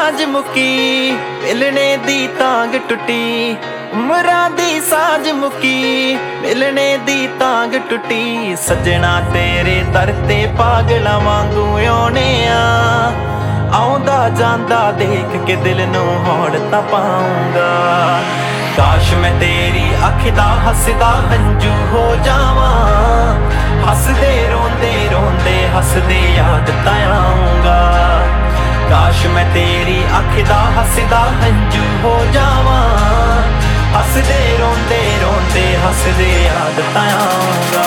साज मुकी मिलने दी तांग टुटी उमरां दी साज मुकी मिलने दी तांग टुटी सजना तेरे दर ते पागलां वांगू आउणे आउंदा जांदा देख के दिल नूं होड़ तां पाऊंगा काश मैं तेरी अख दा हसदा हंजू हो जावां हसदे रोंदे हसदे याद तां आऊंगा काश मैं तेरी अख दा हसदा हंजू हो जावां हसदे रोंदे हसदे याद तां आऊंगा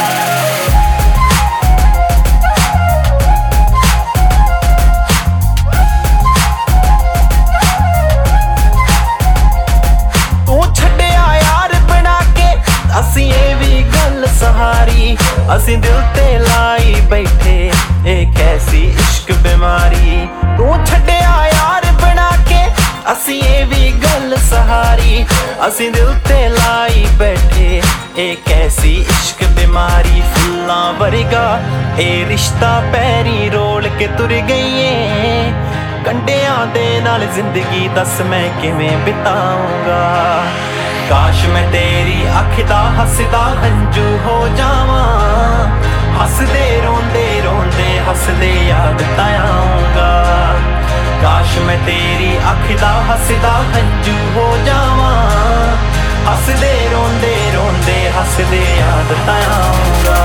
असीं ये भी गल सहारी असीं दिल ते लाई बैठे एक ऐसी इश्क बीमारी तू छड्डिया यार बना के असीं ये भी गल सहारी असीं दिल ते लाई बैठे एक ऐसी इश्क बीमारी फुल्लां वर्गा ए रिश्ता पैरी रोल के तुर गई कंडियां दे नाल जिंदगी दस मैं किवें बिताऊंगा काश मैं तेरी अख दा हसदा हंजू हो जावां हसदे रोंदे हसदे याद तां आऊंगा काश मैं तेरी अख दा हसदा हंजू हो जावां हसदे रोंदे हसदे याद तां आऊंगा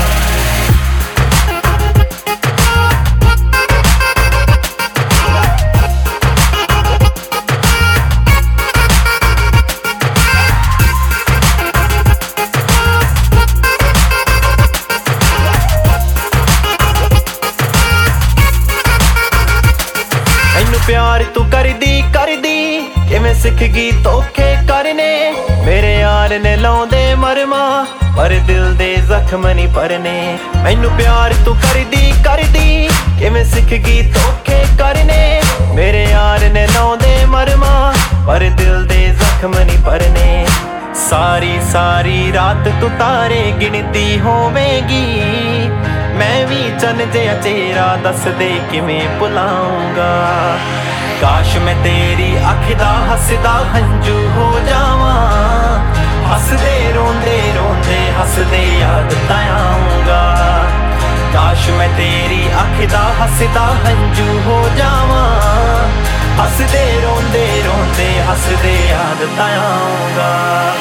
प्यार तू करदी किवें सिख गई धोखे करने मेरे यार ने लाउंदे मरमा पर दिल दे जख्म नहीं भरने मैनू प्यार तू करदी किवें सिख गई धोखे करने मेरे यार ने लाउंदे मरमा पर दिल दे जख्म नहीं भरने सारी रात तू तारे गिनती होवेगी मैं भी चन जिहा चेहरा दस दे किवें भुलाऊंगा काश मैं तेरी अख दा हसदा हंजू हो जावां हसदे रोंदे हसदे याद तां आऊंगा काश मैं तेरी अख दा हसदा हंजू हो जावां हसदे रोंदे हसदे याद तां आऊंगा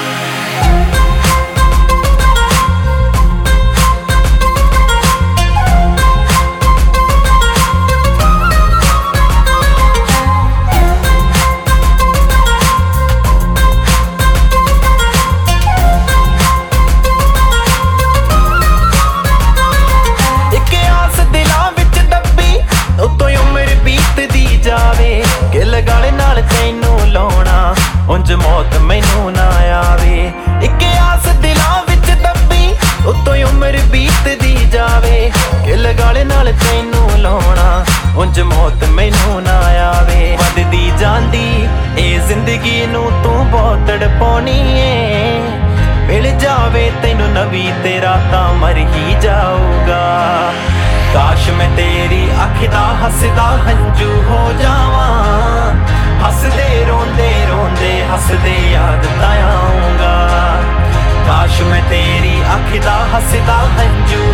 उंज मौत मैनू ना आवे इक आस दिलां विच दब्बी उत्तों उम्र बीतदी जावे किल गाले नाल तैनू लाउणा उंज मौत मैनू ना आवे वधदी जांदी ए जिंदगी नू तू बहुत तड़पाउणी ऐ मिल जावे तैनू नवी तेरा तां मर ही जाऊगा काश मैं तेरी अख दा हसदा हंजू हो जावां हसदे रोंदे हसदे याद तां आऊंगा काश मैं तेरी अख दा हसदा हंजू